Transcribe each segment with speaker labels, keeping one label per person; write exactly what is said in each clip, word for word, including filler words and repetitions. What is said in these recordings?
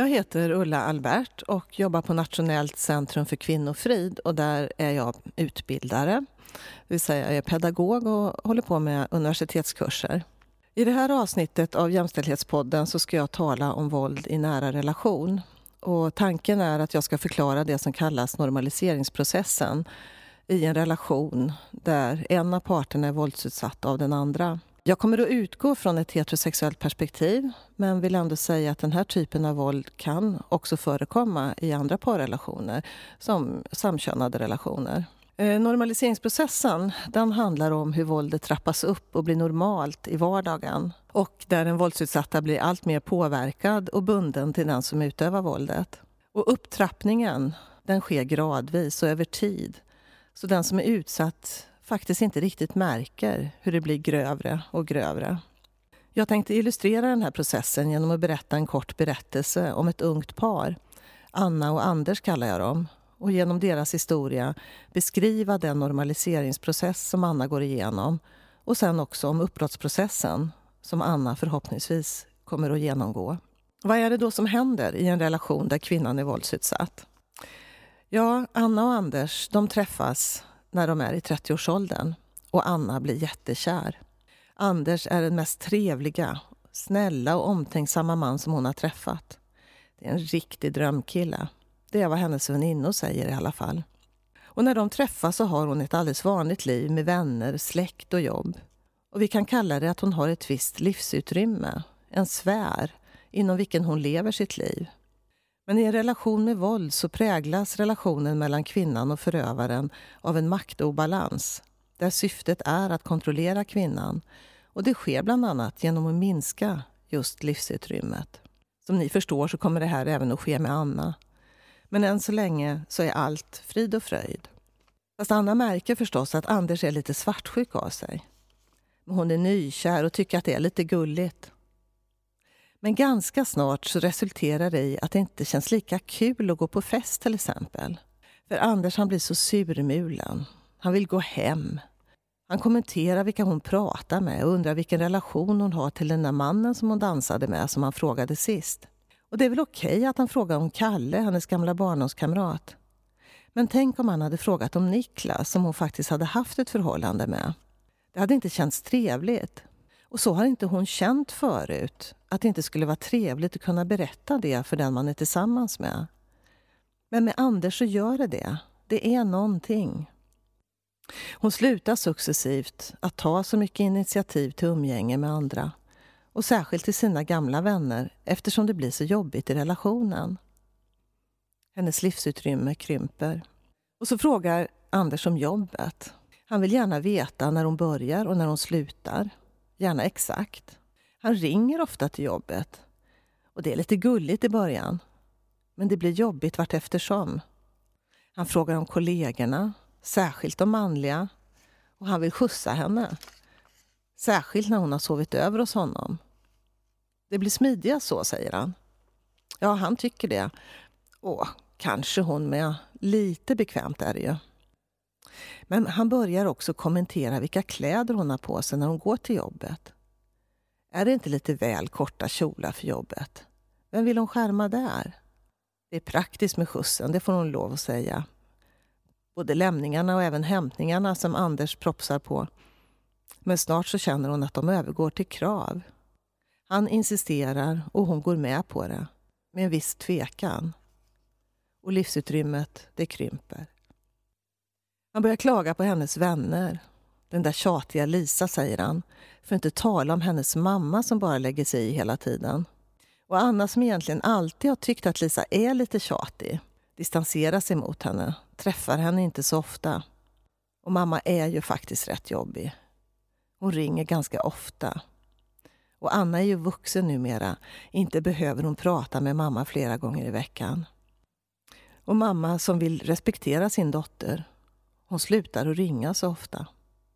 Speaker 1: Jag heter Ulla Albert och jobbar på Nationellt centrum för kvinnofrid och där är jag utbildare. Det vill säga jag är pedagog och håller på med universitetskurser. I det här avsnittet av Jämställdhetspodden så ska jag tala om våld i nära relation. Och tanken är att jag ska förklara det som kallas normaliseringsprocessen i en relation där en av parterna är våldsutsatt av den andra. Jag kommer att utgå från ett heterosexuellt perspektiv men vill ändå säga att den här typen av våld kan också förekomma i andra parrelationer som samkönade relationer. Eh, normaliseringsprocessen den handlar om hur våldet trappas upp och blir normalt i vardagen och där den våldsutsatta blir allt mer påverkad och bunden till den som utövar våldet. Och upptrappningen den sker gradvis och över tid så den som är utsatt faktiskt inte riktigt märker hur det blir grövre och grövre. Jag tänkte illustrera den här processen genom att berätta en kort berättelse om ett ungt par. Anna och Anders kallar jag dem. Och genom deras historia beskriva den normaliseringsprocess som Anna går igenom. Och sen också om uppbrottsprocessen som Anna förhoppningsvis kommer att genomgå. Vad är det då som händer i en relation där kvinnan är våldsutsatt? Ja, Anna och Anders de träffas när de är i trettioårsåldern och Anna blir jättekär. Anders är den mest trevliga, snälla och omtänksamma man som hon har träffat. Det är en riktig drömkille. Det är vad hennes väninnor säger i alla fall. Och när de träffas så har hon ett alldeles vanligt liv med vänner, släkt och jobb. Och vi kan kalla det att hon har ett visst livsutrymme, en sfär inom vilken hon lever sitt liv. Men i en relation med våld så präglas relationen mellan kvinnan och förövaren av en maktobalans där syftet är att kontrollera kvinnan och det sker bland annat genom att minska just livsutrymmet. Som ni förstår så kommer det här även att ske med Anna. Men än så länge så är allt frid och fröjd. Fast Anna märker förstås att Anders är lite svartsjuk av sig. Men hon är nykär och tycker att det är lite gulligt. Men ganska snart så resulterar det i att det inte känns lika kul att gå på fest till exempel. För Anders han blir så surmulen. Han vill gå hem. Han kommenterar vilka hon pratar med och undrar vilken relation hon har till den där mannen som hon dansade med som han frågade sist. Och det är väl okej att han frågar om Kalle, hennes gamla barndomskamrat. Men tänk om han hade frågat om Niklas som hon faktiskt hade haft ett förhållande med. Det hade inte känts trevligt. Och så har inte hon känt förut att det inte skulle vara trevligt att kunna berätta det för den man är tillsammans med. Men med Anders så gör det det. Det är någonting. Hon slutar successivt att ta så mycket initiativ till umgänge med andra. Och särskilt till sina gamla vänner eftersom det blir så jobbigt i relationen. Hennes livsutrymme krymper. Och så frågar Anders om jobbet. Han vill gärna veta när hon börjar och när hon slutar. Gärna exakt. Han ringer ofta till jobbet. Och det är lite gulligt i början. Men det blir jobbigt vart eftersom. Han frågar om kollegorna. Särskilt de manliga. Och han vill skjutsa henne. Särskilt när hon har sovit över hos honom. Det blir smidiga så, säger han. Ja, han tycker det. Och kanske hon med. Lite bekvämt är det ju. Men han börjar också kommentera vilka kläder hon har på sig när hon går till jobbet. Är det inte lite väl korta kjolar för jobbet? Vem vill hon skärma där? Det är praktiskt med skjutsen, det får hon lov att säga. Både lämningarna och även hämtningarna som Anders propsar på. Men snart så känner hon att de övergår till krav. Han insisterar och hon går med på det. Med en viss tvekan. Och livsutrymmet, det krymper. Han börjar klaga på hennes vänner. Den där tjatiga Lisa, säger han. För inte tala om hennes mamma som bara lägger sig i hela tiden. Och Anna som egentligen alltid har tyckt att Lisa är lite tjatig. Distanserar sig mot henne. Träffar henne inte så ofta. Och mamma är ju faktiskt rätt jobbig. Hon ringer ganska ofta. Och Anna är ju vuxen numera. Inte behöver hon prata med mamma flera gånger i veckan. Och mamma som vill respektera sin dotter. Hon slutar att ringa så ofta.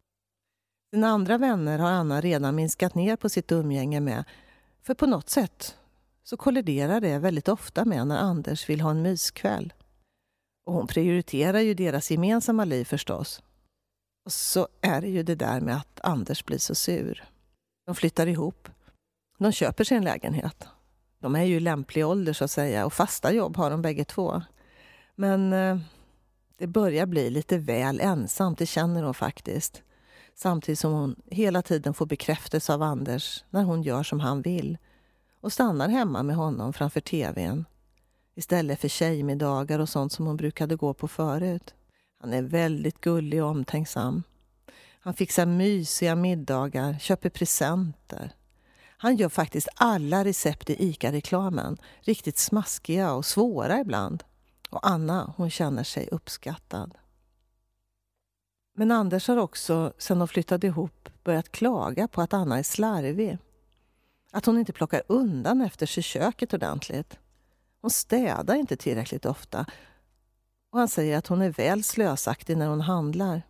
Speaker 1: Sina andra vänner har Anna redan minskat ner på sitt umgänge med. För på något sätt så kolliderar det väldigt ofta med när Anders vill ha en myskväll. Och hon prioriterar ju deras gemensamma liv förstås. Och så är det ju det där med att Anders blir så sur. De flyttar ihop. De köper sin lägenhet. De är ju i lämplig ålder så att säga och fasta jobb har de bägge två. Men eh, det börjar bli lite väl ensamt, det känner hon faktiskt. Samtidigt som hon hela tiden får bekräftelse av Anders när hon gör som han vill. Och stannar hemma med honom framför tvn. Istället för tjejmiddagar och sånt som hon brukade gå på förut. Han är väldigt gullig och omtänksam. Han fixar mysiga middagar, köper presenter. Han gör faktiskt alla recept i ICA-reklamen. Riktigt smaskiga och svåra ibland. Och Anna, hon känner sig uppskattad. Men Anders har också, sedan de flyttade ihop, börjat klaga på att Anna är slarvig. Att hon inte plockar undan efter sig köket ordentligt. Hon städar inte tillräckligt ofta. Och han säger att hon är väl slösaktig när hon handlar.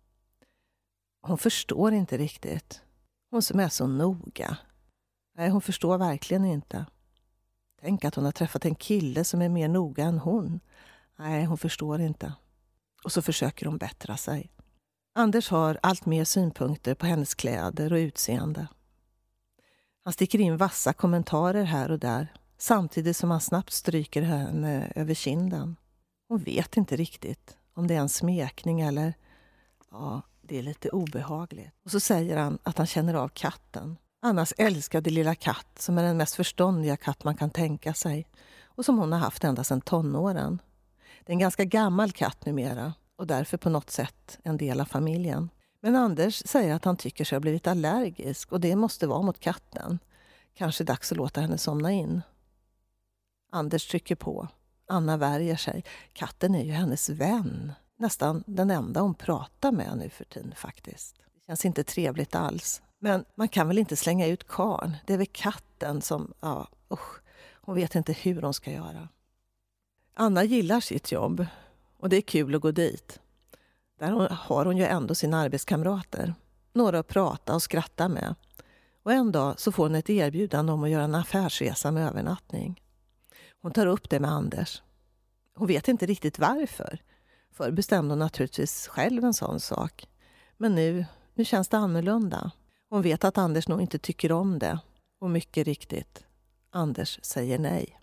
Speaker 1: Hon förstår inte riktigt. Hon som är så noga. Nej, hon förstår verkligen inte. Tänk att hon har träffat en kille som är mer noga än hon. Nej, hon förstår inte. Och så försöker hon bättra sig. Anders har allt mer synpunkter på hennes kläder och utseende. Han sticker in vassa kommentarer här och där. Samtidigt som han snabbt stryker henne över kinden. Hon vet inte riktigt om det är en smekning eller... Ja, det är lite obehagligt. Och så säger han att han känner av katten. Annas älskade lilla katt som är den mest förståndiga katt man kan tänka sig. Och som hon har haft ända sedan tonåren. Det är en ganska gammal katt numera. Och därför på något sätt en del av familjen. Men Anders säger att han tycker sig ha blivit allergisk. Och det måste vara mot katten. Kanske dags att låta henne somna in. Anders trycker på. Anna värjer sig. Katten är ju hennes vän. Nästan den enda hon pratar med nu för tiden faktiskt. Det känns inte trevligt alls. Men man kan väl inte slänga ut karn. Det är väl katten som, ja, usch, hon vet inte hur hon ska göra. Anna gillar sitt jobb. Och det är kul att gå dit. Där har hon ju ändå sina arbetskamrater. Några att prata och skratta med. Och en dag så får hon ett erbjudande om att göra en affärsresa med övernattning. Hon tar upp det med Anders. Hon vet inte riktigt varför. Förr bestämde hon naturligtvis själv en sån sak. Men nu, nu känns det annorlunda. Hon vet att Anders nog inte tycker om det. Och mycket riktigt, Anders säger nej.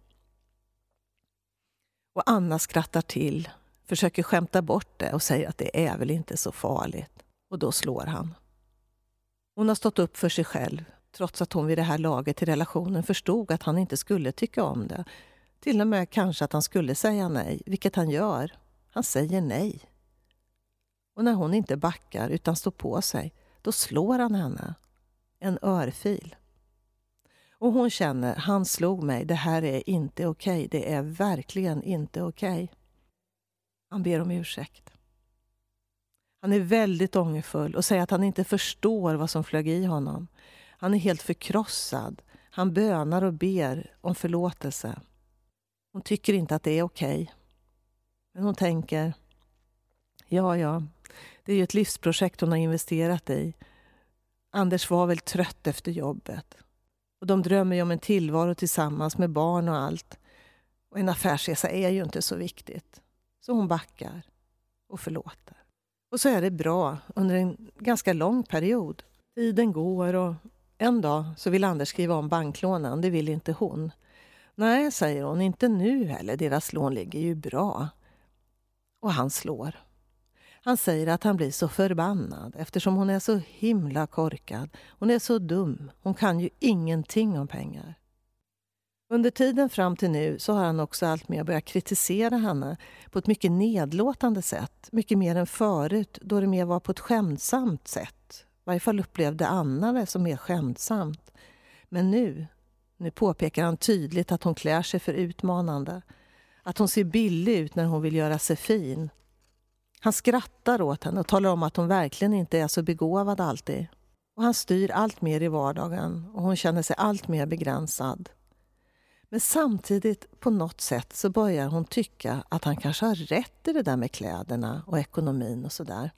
Speaker 1: Och Anna skrattar till, försöker skämta bort det och säger att det är väl inte så farligt. Och då slår han. Hon har stått upp för sig själv, trots att hon vid det här laget i relationen förstod att han inte skulle tycka om det. Till och med kanske att han skulle säga nej, vilket han gör. Han säger nej. Och när hon inte backar utan står på sig, då slår han henne. En örfil. Och hon känner, han slog mig, det här är inte okej. Det är verkligen inte okej. Han ber om ursäkt. Han är väldigt ångerfull och säger att han inte förstår vad som flög i honom. Han är helt förkrossad. Han bönar och ber om förlåtelse. Hon tycker inte att det är okej. Men hon tänker, ja, ja, det är ju ett livsprojekt hon har investerat i. Anders var väl trött efter jobbet. Och de drömmer ju om en tillvaro tillsammans med barn och allt. Och en affärsresa är ju inte så viktigt. Så hon backar och förlåter. Och så är det bra under en ganska lång period. Tiden går och en dag så vill Anders skriva om banklånen. Det vill inte hon. Nej, säger hon, inte nu heller. Deras lån ligger ju bra. Och han slår. Han säger att han blir så förbannad eftersom hon är så himla korkad. Hon är så dum. Hon kan ju ingenting om pengar. Under tiden fram till nu så har han också allt mer börjat kritisera henne på ett mycket nedlåtande sätt. Mycket mer än förut då det mer var på ett skämtsamt sätt. I varje fall upplevde Anna det som mer skämtsamt. Men nu, nu påpekar han tydligt att hon klär sig för utmanande. Att hon ser billig ut när hon vill göra sig fin. Han skrattar åt henne och talar om att hon verkligen inte är så begåvad alltid. Och han styr allt mer i vardagen och hon känner sig allt mer begränsad. Men samtidigt på något sätt så börjar hon tycka att han kanske har rätt i det där med kläderna och ekonomin och sådär.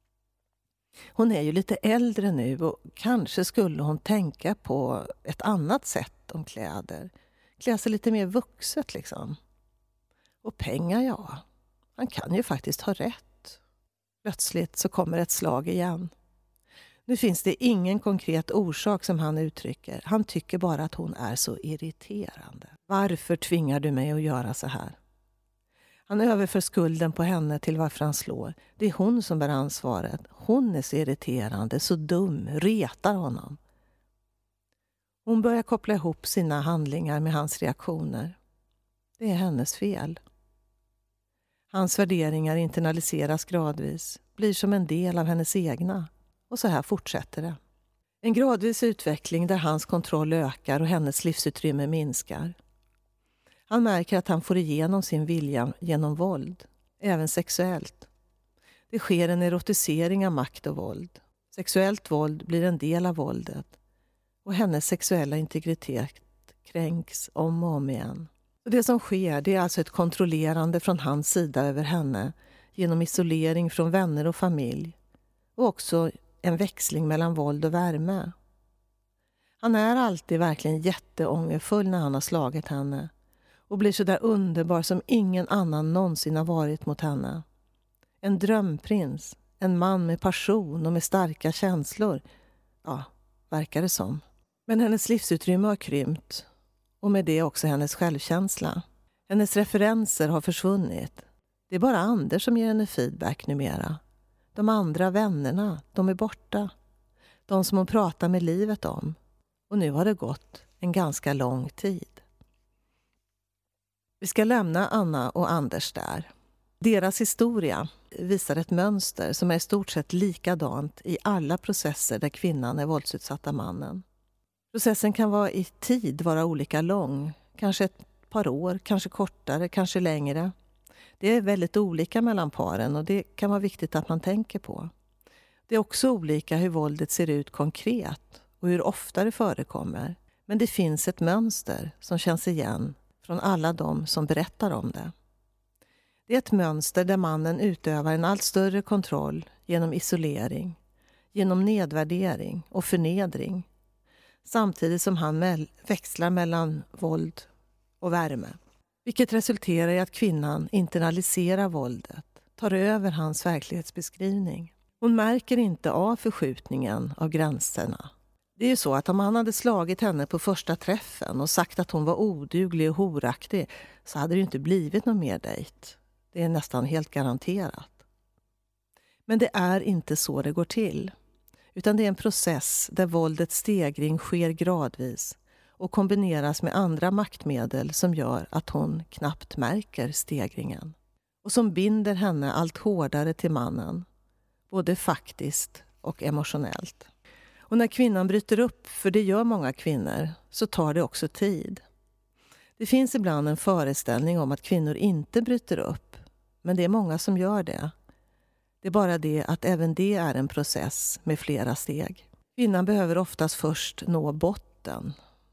Speaker 1: Hon är ju lite äldre nu och kanske skulle hon tänka på ett annat sätt om kläder. Klä sig lite mer vuxet liksom. Och pengar, ja. Han kan ju faktiskt ha rätt. Plötsligt så kommer ett slag igen. Nu finns det ingen konkret orsak som han uttrycker. Han tycker bara att hon är så irriterande. Varför tvingar du mig att göra så här? Han överför skulden på henne till varför han slår. Det är hon som bär ansvaret. Hon är så irriterande, så dum, retar honom. Hon börjar koppla ihop sina handlingar med hans reaktioner. Det är hennes fel. Hans värderingar internaliseras gradvis, blir som en del av hennes egna. Och så här fortsätter det. En gradvis utveckling där hans kontroll ökar och hennes livsutrymme minskar. Han märker att han får igenom sin vilja genom våld, även sexuellt. Det sker en erotisering av makt och våld. Sexuellt våld blir en del av våldet. Och hennes sexuella integritet kränks om och om igen. Och det som sker, det är alltså ett kontrollerande från hans sida över henne genom isolering från vänner och familj. Och också en växling mellan våld och värme. Han är alltid verkligen jätteångerfull när han har slagit henne. Och blir så där underbar som ingen annan någonsin har varit mot henne. En drömprins, en man med passion och med starka känslor. Ja, verkar det som. Men hennes livsutrymme har krympt. Och med det också hennes självkänsla. Hennes referenser har försvunnit. Det är bara Anders som ger henne feedback numera. De andra vännerna, de är borta. De som hon pratar med livet om. Och nu har det gått en ganska lång tid. Vi ska lämna Anna och Anders där. Deras historia visar ett mönster som är i stort sett likadant i alla processer där kvinnan är våldsutsatta mannen. Processen kan vara i tid vara olika lång. Kanske ett par år, kanske kortare, kanske längre. Det är väldigt olika mellan paren och det kan vara viktigt att man tänker på. Det är också olika hur våldet ser ut konkret och hur ofta det förekommer. Men det finns ett mönster som känns igen från alla de som berättar om det. Det är ett mönster där mannen utövar en allt större kontroll genom isolering, genom nedvärdering och förnedring. Samtidigt som han me- växlar mellan våld och värme. Vilket resulterar i att kvinnan internaliserar våldet, tar över hans verklighetsbeskrivning. Hon märker inte av förskjutningen av gränserna. Det är ju så att om han hade slagit henne på första träffen och sagt att hon var oduglig och horaktig så hade det ju inte blivit någon mer dejt. Det är nästan helt garanterat. Men det är inte så det går till. Utan det är en process där våldets stegring sker gradvis och kombineras med andra maktmedel som gör att hon knappt märker stegringen. Och som binder henne allt hårdare till mannen, både faktiskt och emotionellt. Och när kvinnan bryter upp, för det gör många kvinnor, så tar det också tid. Det finns ibland en föreställning om att kvinnor inte bryter upp, men det är många som gör det. Det är bara det att även det är en process med flera steg. Kvinnan behöver oftast först nå botten.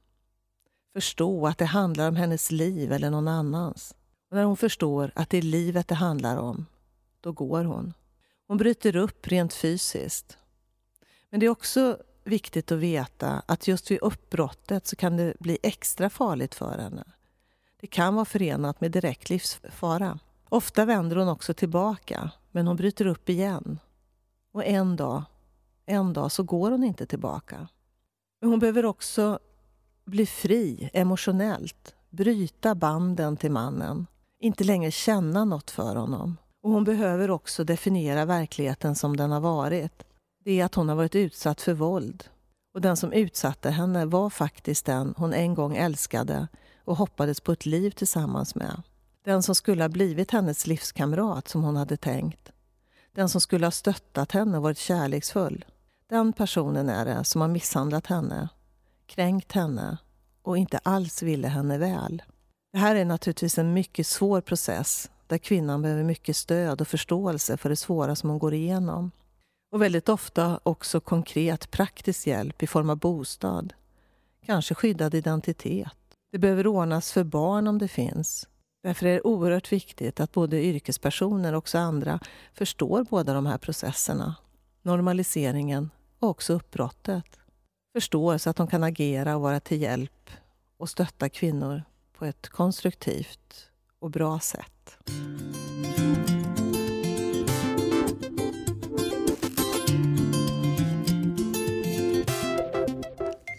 Speaker 1: Förstå att det handlar om hennes liv eller någon annans. Och när hon förstår att det är livet det handlar om, då går hon. Hon bryter upp rent fysiskt. Men det är också viktigt att veta att just vid uppbrottet så kan det bli extra farligt för henne. Det kan vara förenat med direkt livsfara. Ofta vänder hon också tillbaka, men hon bryter upp igen. Och en dag, en dag så går hon inte tillbaka. Men hon behöver också bli fri emotionellt, bryta banden till mannen, inte längre känna något för honom. Och hon behöver också definiera verkligheten som den har varit. Det är att hon har varit utsatt för våld. Och den som utsatte henne var faktiskt den hon en gång älskade och hoppades på ett liv tillsammans med. Den som skulle ha blivit hennes livskamrat som hon hade tänkt. Den som skulle ha stöttat henne och varit kärleksfull. Den personen är det som har misshandlat henne, kränkt henne och inte alls ville henne väl. Det här är naturligtvis en mycket svår process där kvinnan behöver mycket stöd och förståelse för det svåra som hon går igenom. Och väldigt ofta också konkret praktisk hjälp i form av bostad. Kanske skyddad identitet. Det behöver ordnas för barn om det finns. Därför är det oerhört viktigt att både yrkespersoner och också andra förstår båda de här processerna. Normaliseringen och också uppbrottet. Förstår så att de kan agera och vara till hjälp och stötta kvinnor på ett konstruktivt och bra sätt.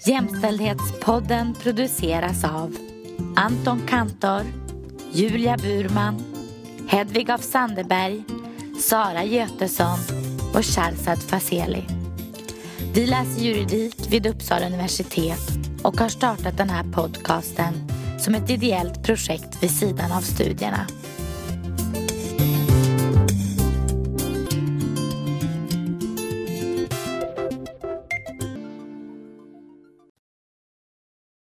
Speaker 2: Jämställdhetspodden produceras av Anton Kantor, Julia Burman, Hedvig af Sandeberg, Sara Götesson och Charzad Faseli. Vi läser juridik vid Uppsala universitet och har startat den här podcasten som ett ideellt projekt vid sidan av studierna.